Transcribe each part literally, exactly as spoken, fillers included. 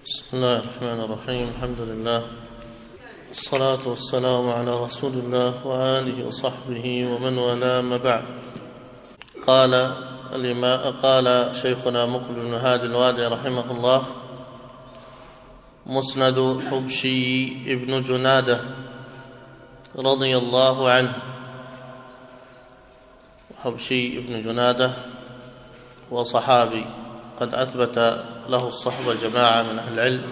بسم الله الرحمن الرحيم. الحمد لله والصلاة والسلام على رسول الله وآله وصحبه ومن والاه، ما بعد. قال الإمام قال شيخنا مقبل بن هادي الوادعي رحمه الله: مسند حبشي ابن جنادة رضي الله عنه. حبشي ابن جنادة هو صحابي قد أثبت له الصحبة جماعة من أهل العلم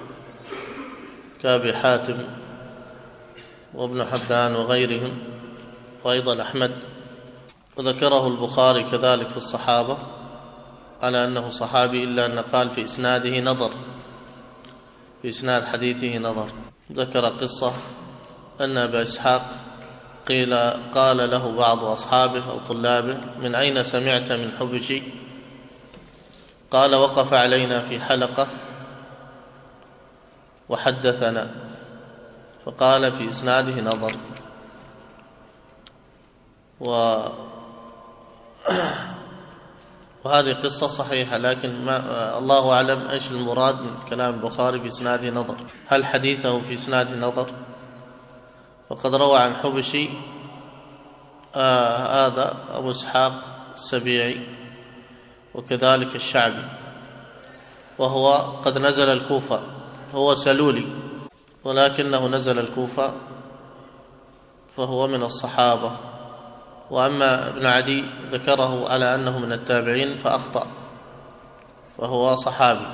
كأبي حاتم وابن حبان وغيرهم، وأيضا أحمد، وذكره البخاري كذلك في الصحابة على أنه صحابي، إلا أن قال في إسناده نظر، في إسناد حديثه نظر. ذكر قصة أن أبا إسحاق قيل قال له بعض أصحابه أو طلابه: من أين سمعت من حبشي؟ قال: وقف علينا في حلقة وحدثنا. فقال في إسناده نظر. و... وهذه قصة صحيحة، لكن ما الله أعلم إيش المراد من كلام البخاري في إسناده نظر. هل حديثه في إسناده نظر؟ فقد روى عن حبشي آه هذا أبو إسحاق السبيعي وكذلك الشعبي، وهو قد نزل الكوفة، هو سلولي ولكنه نزل الكوفة، فهو من الصحابة. وأما ابن عدي ذكره على أنه من التابعين فأخطأ، فهو صحابي.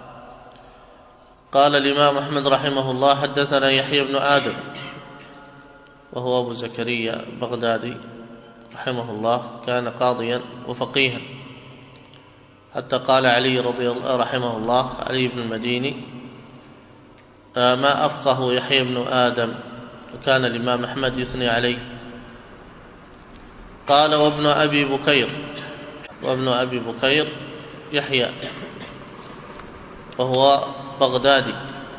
قال الإمام أحمد رحمه الله: حدثنا يحيى بن آدم، وهو أبو زكريا البغدادي رحمه الله، كان قاضيا وفقيها، حتى قال علي رضي الله رحمه الله، علي بن المديني: ما أفقه يحيى بن آدم. وكان الإمام أحمد يثني عليه. قال: وابن أبي بكير، وابن أبي بكير يحيى، وهو بغدادي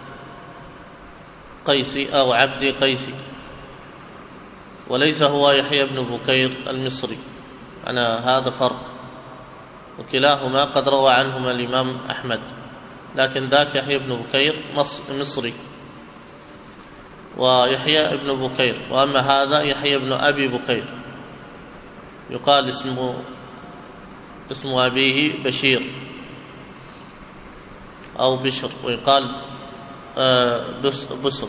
قيسي أو عبدي قيسي، وليس هو يحيى بن بكير المصري، أنا هذا فرق، وكلاهما قد روى عنهما الإمام أحمد، لكن ذاك يحيى بن بكير مصري ويحيى ابن بكير، وأما هذا يحيى بن أبي بكير، يقال اسمه اسم أبيه بشير أو بشر، ويقال بسر،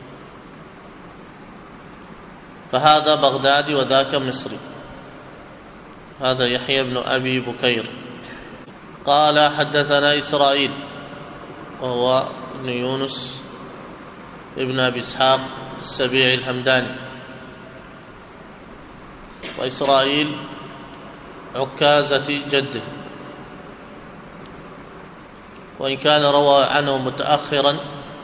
فهذا بغدادي وذاك مصري. هذا يحيى بن أبي بكير. قال: حدثنا إسرائيل، وهو ابن يونس ابن أبي إسحاق السبيعي الهمداني، وإسرائيل عكازة جده، وإن كان روى عنه متأخرا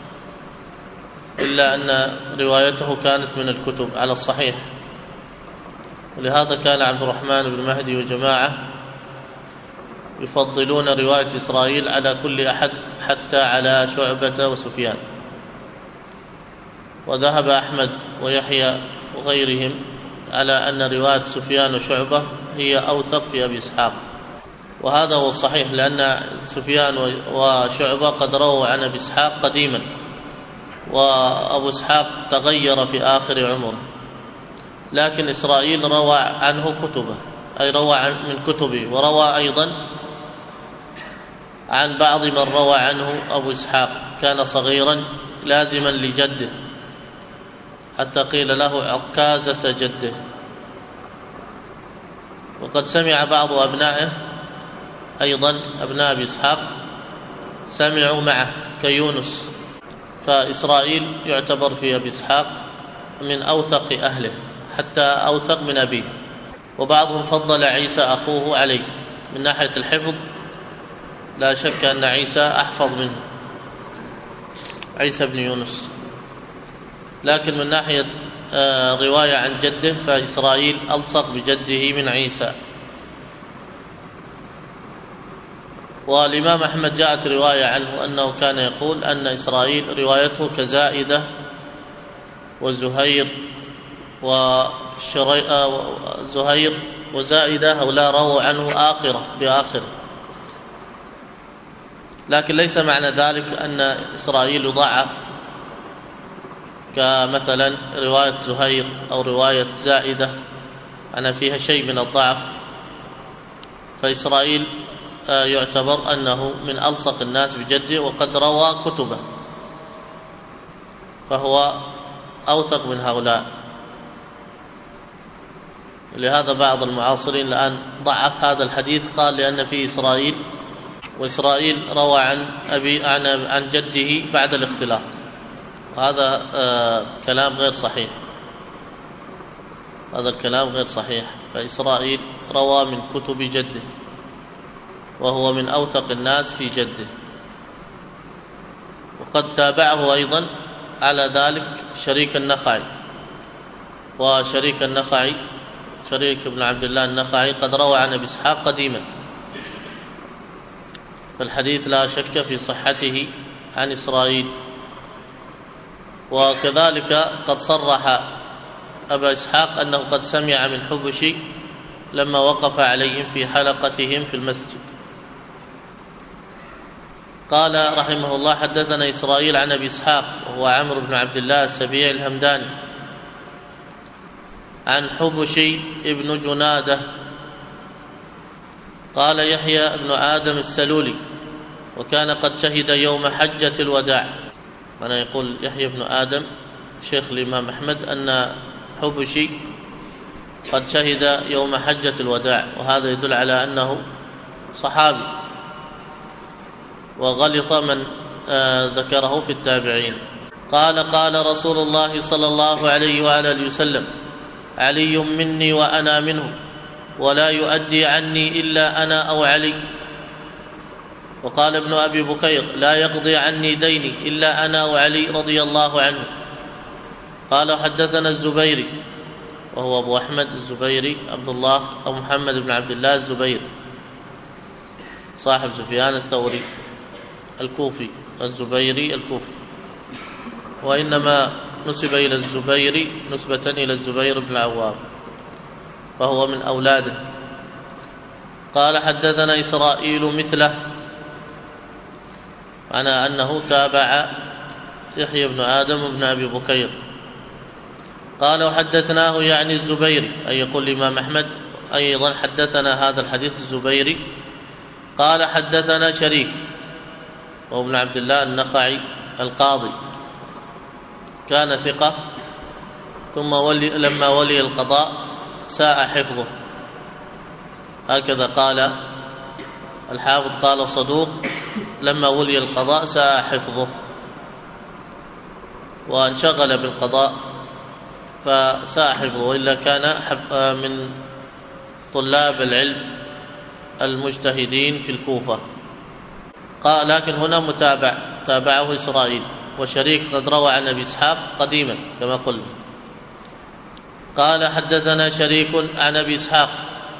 إلا أن روايته كانت من الكتب على الصحيح، ولهذا كان عبد الرحمن بن مهدي وجماعة يفضلون رواية إسرائيل على كل أحد حتى على شعبة وسفيان. وذهب أحمد ويحيى وغيرهم على أن رواية سفيان وشعبة هي أوثق في أبي إسحاق، وهذا هو الصحيح، لأن سفيان وشعبة قد رووا عن أبي إسحاق قديما، وأبو إسحاق تغير في آخر عمره، لكن إسرائيل روى عنه كتبه، أي روى عن من كتبه، وروى أيضا عن بعض من روى عنه أبو إسحاق، كان صغيرا لازما لجده، حتى قيل له عكازة جده. وقد سمع بعض أبنائه أيضا، أبناء أبي إسحاق، سمعوا معه كيونس، فإسرائيل يعتبر في أبي إسحاق من أوثق أهله، حتى أوثق من أبيه. وبعضهم فضل عيسى أخوه عليه من ناحية الحفظ، لا شك أن عيسى أحفظ منه، عيسى بن يونس، لكن من ناحية رواية عن جده فإسرائيل ألصق بجده من عيسى. والإمام أحمد جاءت رواية عنه أنه كان يقول أن إسرائيل روايته كزائدة وزهير وزهير وزائدة، هؤلاء رووا عنه آخرة بآخرة. لكن ليس معنى ذلك أن إسرائيل يضعف، كمثلا رواية زهير أو رواية زائدة أنا فيها شيء من الضعف، فإسرائيل يعتبر أنه من ألصق الناس بجده وقد روى كتبه، فهو أوثق من هؤلاء. لهذا بعض المعاصرين الآن ضعف هذا الحديث، قال لأن فيه إسرائيل، وإسرائيل روى عن أبي عن عن جده بعد الاختلاط، وهذا آه كلام غير صحيح، هذا الكلام غير صحيح. فإسرائيل روى من كتب جده، وهو من أوثق الناس في جده، وقد تابعه أيضا على ذلك شريك النخعي، وشريك النخعي شريك بن عبد الله النخعي قد روى عن أبي إسحاق قديما، فالحديث لا شك في صحته عن إسرائيل. وكذلك قد صرح أبا إسحاق أنه قد سمع من حبشي لما وقف عليهم في حلقتهم في المسجد. قال رحمه الله: حدثنا إسرائيل عن أبي إسحاق وهو عمرو بن عبد الله السبيعي الهمداني عن حبشي ابن جنادة قال: يحيى ابن آدم السلولي وكان قد شهد يوم حجة الوداع. أنا يقول يحيى بن آدم شيخ الإمام أحمد أن حبشي قد شهد يوم حجة الوداع، وهذا يدل على أنه صحابي، وغلط من ذكره في التابعين. قال: قال رسول الله صلى الله عليه وآله وسلم: علي مني وأنا منه، ولا يؤدي عني إلا أنا أو علي. وقال ابن أبي بكير: لا يقضي عني ديني إلا أنا وعلي رضي الله عنه. قال: حدثنا الزبيري وهو أبو أحمد الزبيري عبد الله أو محمد بن عبد الله الزبيري صاحب سفيان الثوري الكوفي، الزبيري الكوفي، وإنما نسب إلى الزبيري نسبة إلى الزبير بن العوام، فهو من أولاده. قال: حدثنا إسرائيل مثله، معنى أنه تابع يحيى بن آدم بن أبي بكير. قال: وحدثناه يعني الزبيري، أي يقول الإمام أحمد أيضا حدثنا هذا الحديث الزبيري. قال: حدثنا شريك وهو ابن عبد الله النخعي القاضي، كان ثقة، ثم ولي لما ولي القضاء ساء حفظه، هكذا قال الحافظ، قال صدوق لما ولي القضاء ساء حفظه وانشغل بالقضاء فساء حفظه، وإلا كان من طلاب العلم المجتهدين في الكوفة. قال: لكن هنا متابع، تابعه إسرائيل، وشريك قد روى عن أبي إسحاق قديما كما قلنا. قال: حدثنا شريك عن أبي إسحاق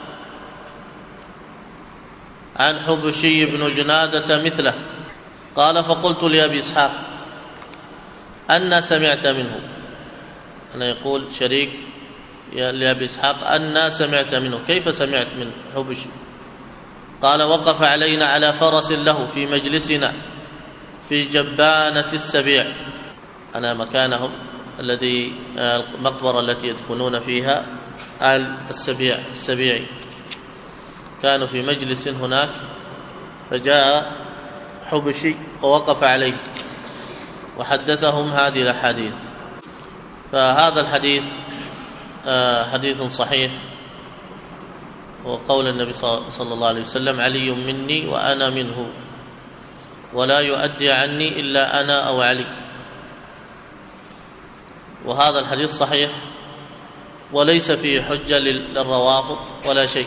عن حبشي بن جنادة مثله. قال: فقلت لأبي إسحاق: أنا سمعت منه؟ أنا يقول شريك لأبي إسحاق: أنا سمعت منه؟ كيف سمعت من حبشي؟ قال: وقف علينا على فرس له في مجلسنا في جبانة السبيع، أنا مكانهم الذي المقبرة التي يدفنون فيها آل السبيع السبيعي، كانوا في مجلس هناك، فجاء حبشي ووقف عليه وحدثهم هذه الأحاديث. فهذا الحديث حديث صحيح، وقول النبي صلى الله عليه وسلم: علي مني وأنا منه، ولا يؤدي عني إلا أنا أو علي. وهذا الحديث صحيح وليس فيه حجة للروافض ولا شيء،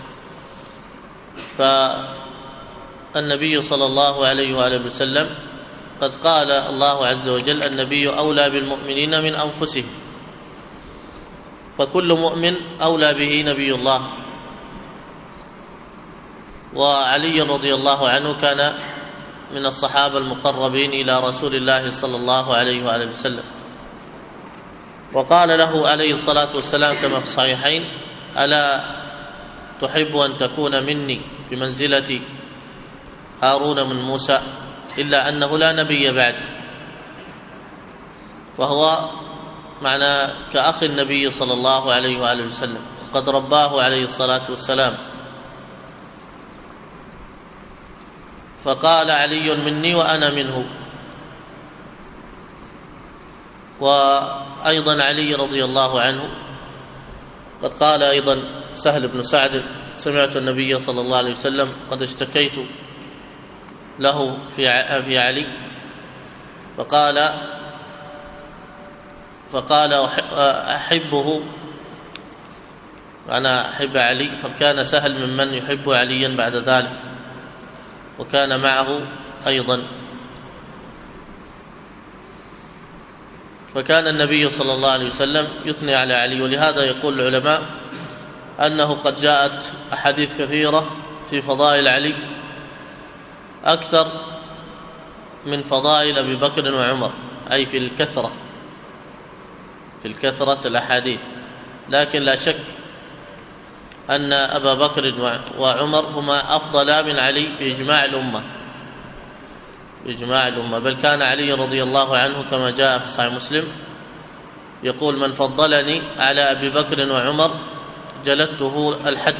فالنبي صلى الله عليه وآله وسلم قد قال الله عز وجل: النبي أولى بالمؤمنين من أنفسهم، فكل مؤمن أولى به نبي الله. وعلي رضي الله عنه كان من الصحابة المقربين إلى رسول الله صلى الله عليه وآله وسلم، وقال له عليه الصلاة والسلام كما في الصحيحين: ألا تحب أن تكون مني بمنزلة هارون من موسى إلا أنه لا نبي بعد، فهو معنى كأخ النبي صلى الله عليه وآله وسلم، قد رباه عليه الصلاة والسلام. فقال علي مني وأنا منه. وأيضا علي رضي الله عنه قد قال أيضا سهل بن سعد: سمعت النبي صلى الله عليه وسلم قد اشتكيت له في علي فقال فقال أحبه، أنا أحب علي، فكان سهل ممن يحب عليا بعد ذلك، وكان معه أيضا. فكان النبي صلى الله عليه وسلم يثني على علي، ولهذا يقول العلماء أنه قد جاءت أحاديث كثيرة في فضائل علي أكثر من فضائل أبي بكر وعمر، أي في الكثرة في الكثرة الأحاديث. لكن لا شك أن أبا بكر وعمر هما أفضل من علي بإجماع الأمة بإجماع الأمة بل كان علي رضي الله عنه كما جاء في صحيح مسلم يقول: من فضلني على أبي بكر وعمر جلدته الحد.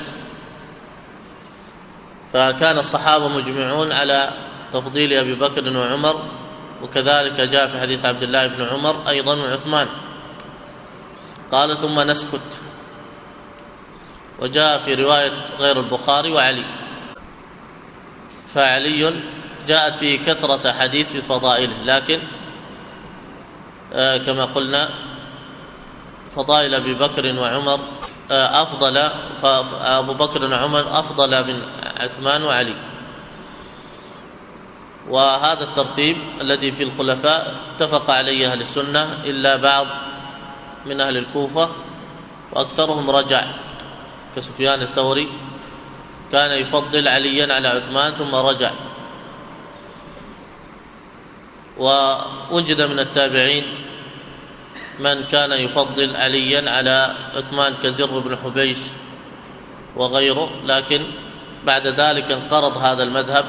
فكان الصحابة مجمعون على تفضيل أبي بكر وعمر، وكذلك جاء في حديث عبد الله بن عمر أيضا وعثمان. قال: ثم نسكت. وجاء في رواية غير البخاري: وعلي. فعلي جاءت فيه كثرة حديث في فضائله، لكن آه كما قلنا فضائل أبي بكر وعمر آه أفضل، فأبو بكر وعمر أفضل من عثمان وعلي. وهذا الترتيب الذي في الخلفاء اتفق عليه أهل السنة إلا بعض من أهل الكوفة، وأكثرهم رجع، كسفيان الثوري كان يفضل عليا على عثمان ثم رجع. ووجد من التابعين من كان يفضل عليا على عثمان كزر بن حبيش وغيره، لكن بعد ذلك انقرض هذا المذهب،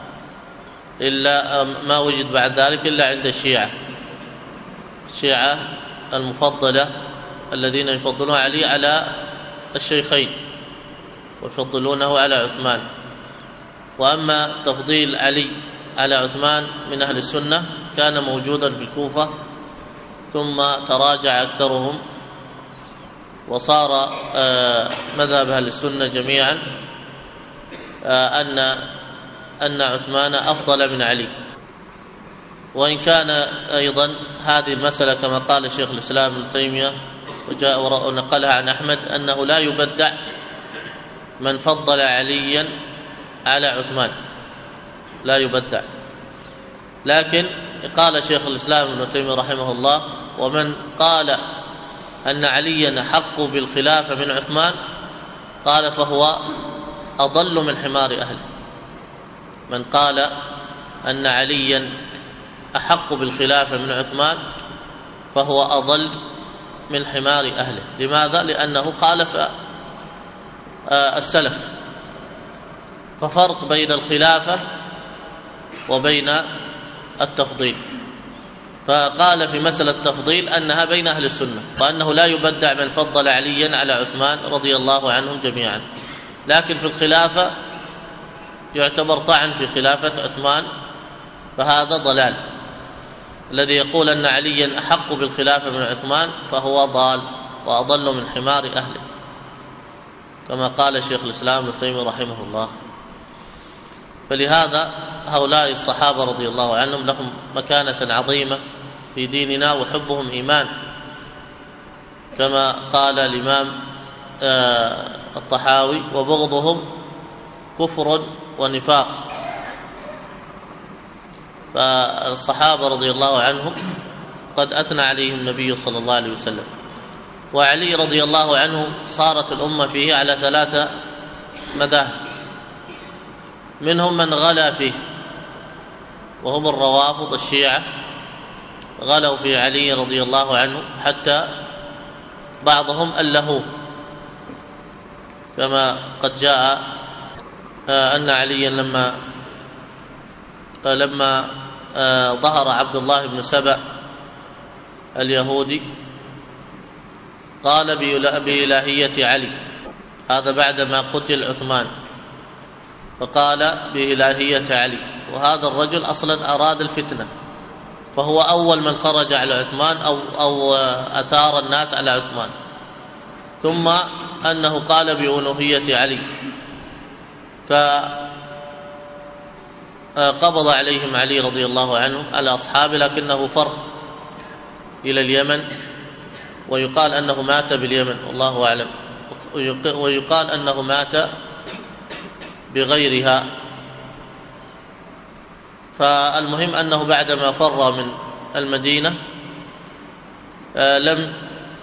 إلا ما وجد بعد ذلك إلا عند الشيعة الشيعة المفضلة الذين يفضلون علي على الشيخين ويفضلونه على عثمان. وأما تفضيل علي على عثمان من أهل السنة كان موجودا في الكوفة، ثم تراجع أكثرهم، وصار مذهب أهل السنة جميعا أن أن عثمان أفضل من علي. وإن كان أيضا هذه المسألة كما قال شيخ الإسلام ابن تيمية وجاء ونقلها عن أحمد أنه لا يبدع من فضل عليا على عثمان، لا يبدع. لكن قال شيخ الإسلام ابن تيمية رحمه الله: ومن قال أن عليا أحق بالخلافة من عثمان قال فهو أضل من حمار أهله. من قال أن عليا أحق بالخلافة من عثمان فهو أضل من حمار أهله. لماذا؟ لأنه خالف السلف. ففرق بين الخلافة وبين التفضيل. فقال في مسألة التفضيل أنها بين أهل السنة، وأنه لا يبدع من فضل عليا على عثمان رضي الله عنهم جميعا. لكن في الخلافة يعتبر طعن في خلافة عثمان، فهذا ضلال. الذي يقول أن عليا أحق بالخلافة من عثمان فهو ضال وأضل من حمار أهله، كما قال شيخ الإسلام ابن تيمية رحمه الله. فلهذا هؤلاء الصحابة رضي الله عنهم لهم مكانة عظيمة في ديننا، وحبهم إيمان، كما قال الإمام الطحاوي: وبغضهم كفر ونفاق. فالصحابة رضي الله عنهم قد أثنى عليهم النبي صلى الله عليه وسلم. وعلي رضي الله عنه صارت الأمة فيه على ثلاثة مذاهب، منهم من غلا فيه وهم الروافض الشيعة، غلوا في علي رضي الله عنه حتى بعضهم ألهوه، كما قد جاء أن عليا لما لما ظهر عبد الله بن سبأ اليهودي قال بإلهية علي، هذا بعدما قتل عثمان، فقال بإلهية علي، وهذا الرجل أصلا أراد الفتنة، فهو أول من خرج على عثمان أو, أو أثار الناس على عثمان، ثم أنه قال بألوهية علي، فقبض عليهم علي رضي الله عنه على أصحابه، لكنه فر إلى اليمن، ويقال أنه مات باليمن والله أعلم، ويقال أنه مات بغيرها. فالمهم أنه بعدما فر من المدينة لم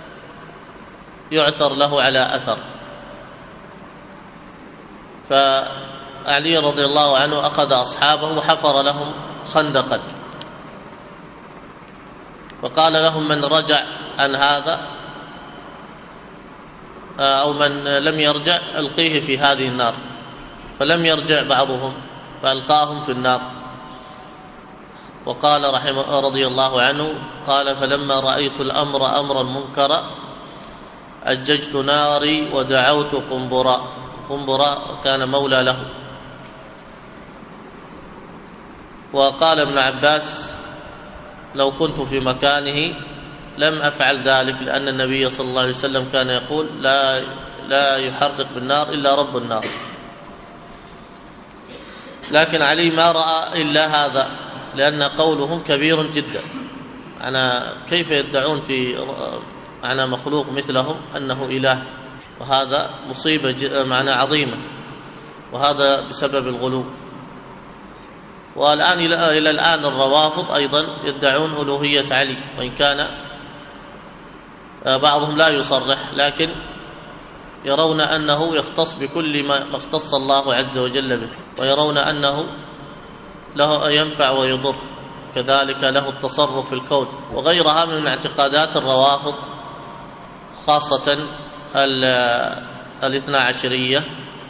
يعثر له على أثر، فعلي رضي الله عنه أخذ أصحابه وحفر لهم خندقا، فقال لهم من رجع عن هذا أو من لم يرجع ألقيه في هذه النار، فلم يرجع بعضهم فألقاهم في النار. وقال رحمه رضي الله عنه قال فلما رأيت الأمر أمرا منكرا أججت ناري ودعوت قنبراء، قنبراء كان مولى له. وقال ابن عباس لو كنت في مكانه لم أفعل ذلك، لأن النبي صلى الله عليه وسلم كان يقول لا, لا يحرق بالنار إلا رب النار، لكن علي ما رأى إلا هذا، لأن قولهم كبير جدا. أنا كيف يدعون في معنى مخلوق مثلهم أنه إله، وهذا مصيبة معنى عظيمة، وهذا بسبب الغلو. والآن إلى الآن الروافض أيضا يدعون ألوهية علي، وإن كان بعضهم لا يصرح، لكن يرون أنه يختص بكل ما اختص الله عز وجل به، ويرون أنه له ينفع ويضر، كذلك له التصرف في الكون، وغيرها من اعتقادات الروافض، خاصة الاثنى عشرية.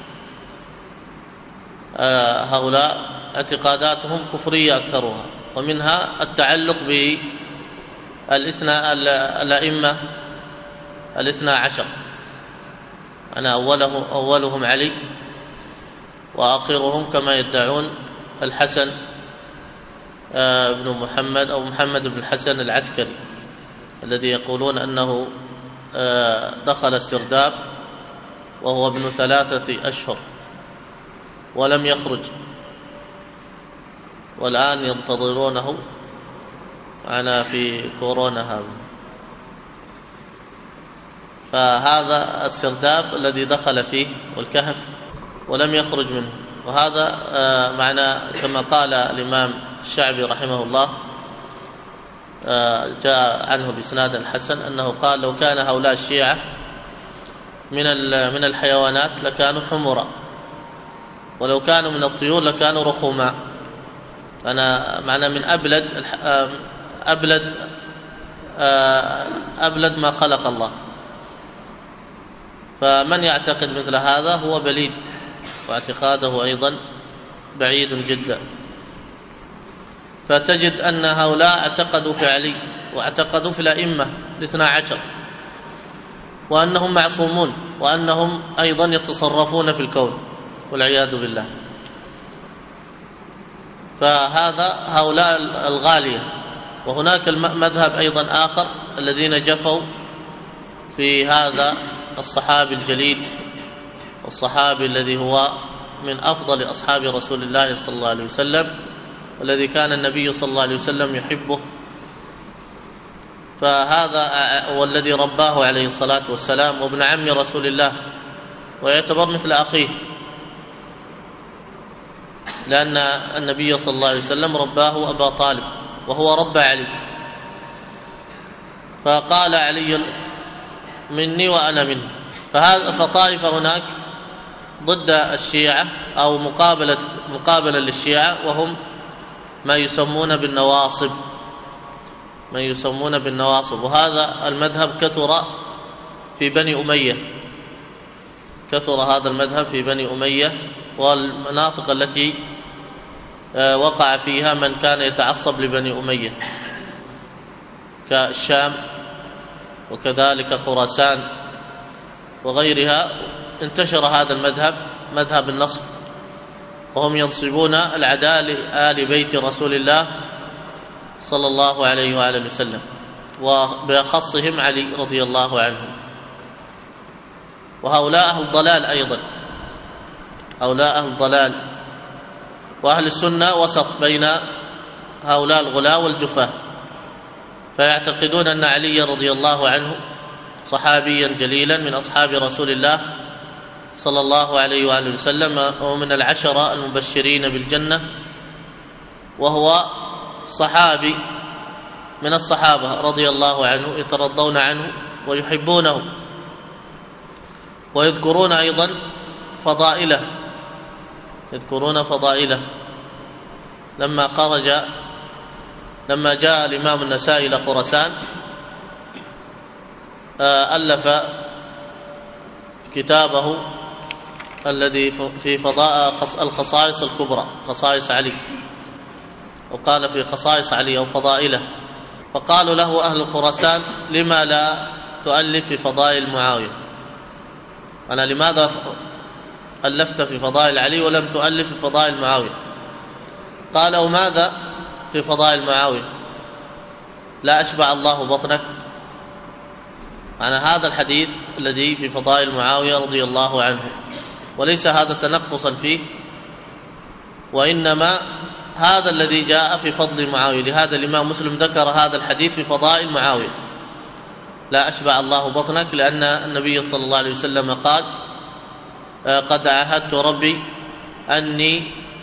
هؤلاء اعتقاداتهم كفرية أكثرها، ومنها التعلق بالاثنى الأئمة الاثنى عشر، أنا أوله أولهم علي وآخرهم كما يدعون الحسن بن محمد أو محمد بن الحسن العسكري، الذي يقولون أنه دخل السرداب وهو ابن ثلاثة أشهر ولم يخرج، والآن ينتظرونه معنا في كورونا هذا. فهذا السرداب الذي دخل فيه والكهف ولم يخرج منه، وهذا معنى كما قال الإمام الشعبي رحمه الله، جاء عنه بإسناد حسن أنه قال لو كان هؤلاء الشيعة من من الحيوانات لكانوا حمرا، ولو كانوا من الطيور لكانوا رخوما. أنا معنى من أبلد أبلد أبلد ما خلق الله. فمن يعتقد مثل هذا هو بليد، واعتقاده أيضا بعيد جدا. فتجد أن هؤلاء اعتقدوا في علي واعتقدوا في الأئمة الاثنى عشر، وأنهم معصومون، وأنهم أيضا يتصرفون في الكون والعياذ بالله. فهذا هؤلاء الغالية. وهناك المذهب أيضا آخر الذين جفوا في هذا الصحابي الجليل، الصحابي الذي هو من أفضل أصحاب رسول الله صلى الله عليه وسلم، والذي كان النبي صلى الله عليه وسلم يحبه، فهذا والذي رباه عليه الصلاة والسلام، وابن عم رسول الله، ويعتبر مثل أخيه، لأن النبي صلى الله عليه وسلم رباه أبا طالب وهو ربى علي. فقال علي مني وأنا منه. فهذا فطائفة هناك ضد الشيعة أو مقابلة مقابلة للشيعة، وهم ما يسمون بالنواصب، ما يسمون بالنواصب. وهذا المذهب كثر في بني أمية، كثر هذا المذهب في بني أمية والمناطق التي وقع فيها من كان يتعصب لبني أمية كالشام وكذلك خراسان وغيرها. انتشر هذا المذهب، مذهب النصب، وهم ينصبون العداء لآل بيت رسول الله صلى الله عليه وآله وسلم، وبأخصهم علي رضي الله عنه. وهؤلاء أهل الضلال أيضا، هؤلاء أهل الضلال. وأهل السنة وسط بين هؤلاء الغلاة والجفاة، فيعتقدون أن علي رضي الله عنه صحابيا جليلا من أصحاب رسول الله صلى الله عليه وآله وسلم، ومن العشرة المبشرين بالجنة، وهو صحابي من الصحابة رضي الله عنه، يترضون عنه ويحبونه، ويذكرون أيضا فضائله، يذكرون فضائله. لما خرج لما جاء الإمام النسائي إلى خراسان ألف كتابه الذي في فضاء الخصائص الكبرى، خصائص علي، وقال في خصائص علي أو فضائله. فقالوا له أهل خراسان: لما لا تؤلف في فضائل معاوية؟ أنا لماذا ألفت في فضائل علي ولم تؤلف في فضائل معاوية؟ قال: وماذا في فضائل معاوية؟ لا أشبع الله بطنك. معنى هذا الحديث الذي في فضائل معاوية رضي الله عنه، وليس هذا تنقصا فيه، وإنما هذا الذي جاء في فضل معاوية. لهذا الإمام مسلم ذكر هذا الحديث في فضائل معاوية، لا أشبع الله بطنك، لأن النبي صلى الله عليه وسلم قال: قد عاهدت ربي أني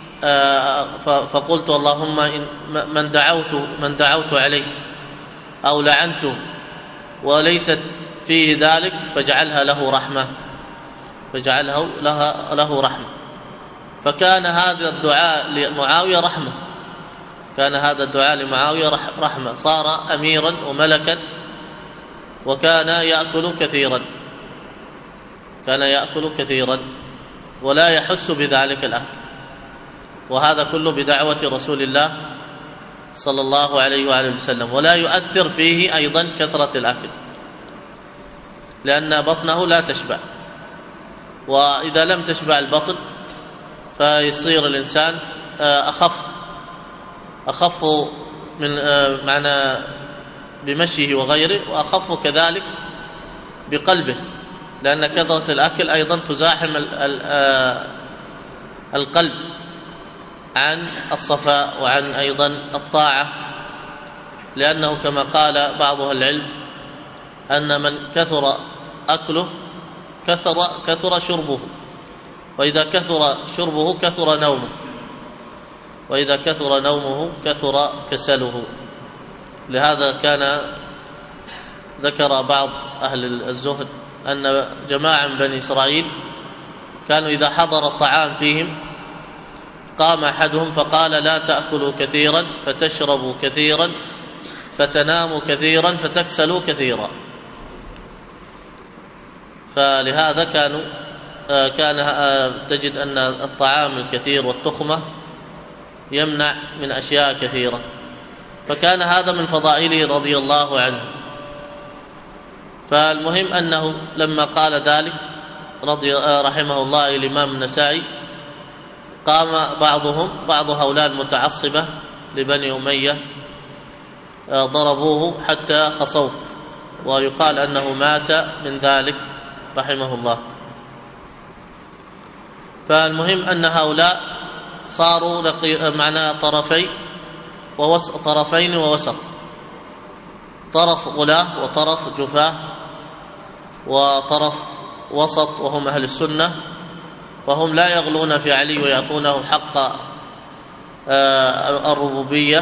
فقلت اللهم إن من دعوت من دعوت عليه أو لعنته وليست فيه ذلك فاجعلها له رحمة، فاجعله لها له رحمة. فكان هذا الدعاء لمعاوية رحمة، كان هذا الدعاء لمعاوية رحمة، صار أميرا وملكا، وكان يأكل كثيرا، كان يأكل كثيرا ولا يحس بذلك الأكل، وهذا كله بدعوة رسول الله صلى الله عليه وآله وسلم. ولا يؤثر فيه أيضا كثرة الأكل، لأن بطنه لا تشبع، وإذا لم تشبع البطن فيصير الإنسان أخف أخف من معنى بمشيه وغيره، وأخف كذلك بقلبه، لأن كثرة الأكل أيضا تزاحم القلب عن الصفاء وعن أيضا الطاعة، لأنه كما قال بعض أهل العلم أن من كثر أكله كثر كثر شربه، وإذا كثر شربه كثر نومه، وإذا كثر نومه كثر كسله. لهذا كان ذكر بعض أهل الزهد أن جماعة من بني إسرائيل كانوا إذا حضر الطعام فيهم قام أحدهم فقال: لا تأكلوا كثيرا فتشربوا كثيرا فتناموا كثيرا فتكسلوا كثيرا. فلهذا كانوا كان تجد أن الطعام الكثير والتخمة يمنع من أشياء كثيرة، فكان هذا من فضائله رضي الله عنه. فالمهم أنه لما قال ذلك رضي رحمه الله الإمام النسائي قام بعضهم بعض هؤلاء المتعصبة لبني أمية ضربوه حتى خصوه، ويقال أنه مات من ذلك رحمه الله. فالمهم أن هؤلاء صاروا معنى طرفي ووسط طرفين ووسط، طرف غلاة وطرف جفاة وطرف وسط وهم أهل السنة، فهم لا يغلون في علي ويعطونه حق الربوبية،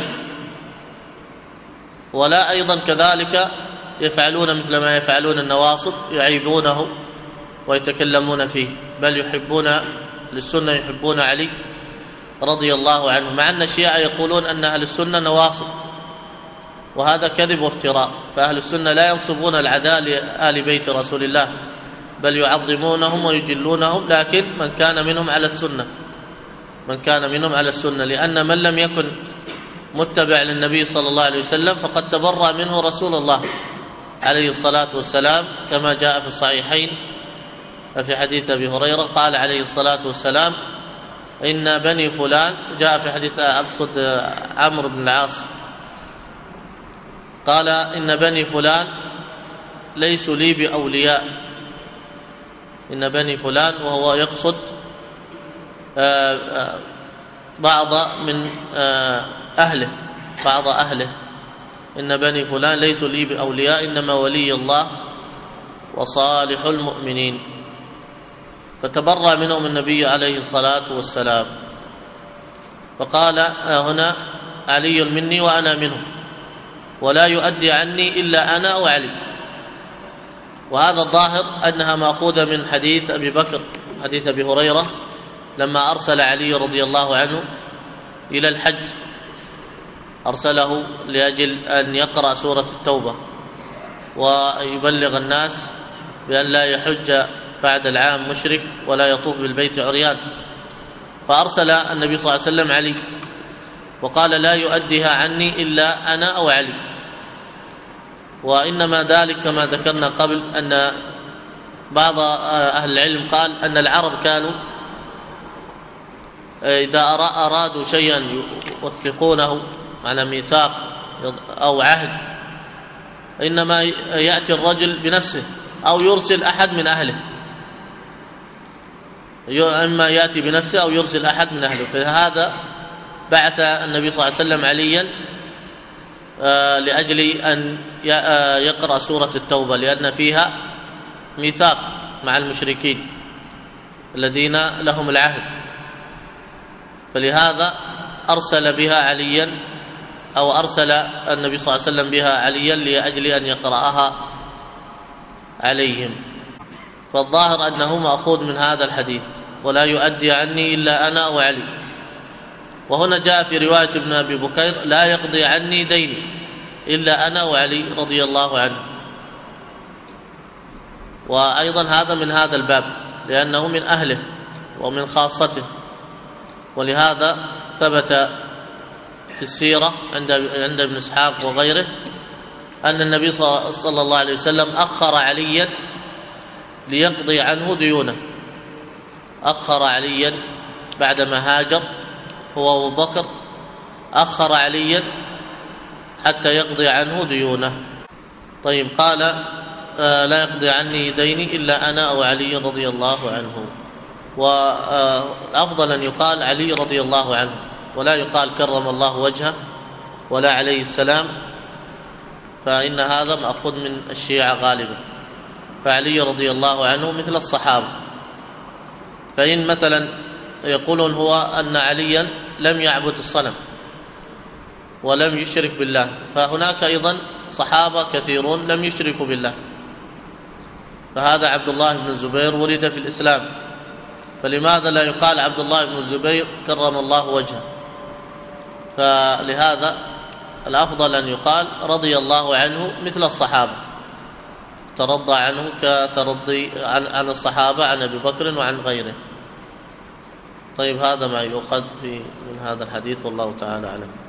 ولا أيضا كذلك يفعلون مثل ما يفعلون النواصب يعيبونه ويتكلمون فيه، بل يحبون للسنة يحبون علي رضي الله عنه، مع أن الشيعة يقولون أن أهل السنة نواصب، وهذا كذب وافتراء. فأهل السنة لا ينصبون العداء لآل بيت رسول الله، بل يعظمونهم ويجلونهم، لكن من كان منهم على السنة من كان منهم على السنة، لأن من لم يكن متبع للنبي صلى الله عليه وسلم فقد تبرأ منه رسول الله عليه الصلاة والسلام، كما جاء في الصحيحين في حديث أبي هريرة قال عليه الصلاة والسلام: إن بني فلان، جاء في حديث أقصد عمرو بن العاص، قال: إن بني فلان ليسوا لي بأولياء. إن بني فلان، وهو يقصد بعض من أهله بعض أهله إن بني فلان ليسوا لي بأولياء، إنما ولي الله وصالح المؤمنين. فتبرأ منهم النبي عليه الصلاة والسلام، فقال هنا: علي مني وأنا منه، ولا يؤدي عني إلا أنا وعلي. وهذا الظاهر أنها مأخوذة من حديث أبي بكر، حديث أبي هريرة لما أرسل علي رضي الله عنه إلى الحج، أرسله لأجل أن يقرأ سورة التوبة ويبلغ الناس بأن لا يحج بعد العام مشرك ولا يطوف بالبيت عريان. فأرسل النبي صلى الله عليه وسلم علي وقال: لا يؤديها عني إلا أنا أو علي. وإنما ذلك كما ذكرنا قبل أن بعض أهل العلم قال أن العرب كانوا إذا أرادوا شيئا يوثقونه على ميثاق أو عهد، إنما يأتي الرجل بنفسه أو يرسل أحد من أهله، إما يأتي بنفسه أو يرسل أحد من أهله. فهذا بعث النبي صلى الله عليه وسلم عليا لأجل أن يقرأ سورة التوبة، لأن فيها ميثاق مع المشركين الذين لهم العهد، فلهذا أرسل بها عليا أو أرسل النبي صلى الله عليه وسلم بها عليا لأجل أن يقرأها عليهم. فالظاهر أنه مأخوذ من هذا الحديث: ولا يؤدي عني إلا أنا وعلي. وهنا جاء في رواية ابن أبي بكير: لا يقضي عني ديني إلا أنا وعلي رضي الله عنه. وأيضا هذا من هذا الباب، لأنه من أهله ومن خاصته. ولهذا ثبت في السيرة عند عند ابن إسحاق وغيره أن النبي صلى الله عليه وسلم أخر عليا ليقضي عنه ديونه، أخر عليا بعدما هاجر هو أبو بكر، أخر عليا حتى يقضي عنه ديونه. طيب، قال: آه لا يقضي عني ديني إلا أنا أو علي رضي الله عنه. والأفضل أن يقال علي رضي الله عنه، ولا يقال كرم الله وجهه ولا عليه السلام، فإن هذا مأخوذ من الشيعة غالبا. فعلي رضي الله عنه مثل الصحابة. فإن مثلا يقولون هو أن عليا لم يعبد الصنم ولم يشرك بالله، فهناك أيضا صحابة كثيرون لم يشركوا بالله. فهذا عبد الله بن الزبير ولد في الإسلام، فلماذا لا يقال عبد الله بن الزبير كرم الله وجهه؟ فلهذا الأفضل أن يقال رضي الله عنه مثل الصحابة، ترضى عنه كترضي عن الصحابة عن أبي بكر وعن غيره. طيب، هذا ما يؤخذ في من هذا الحديث، والله تعالى أعلم.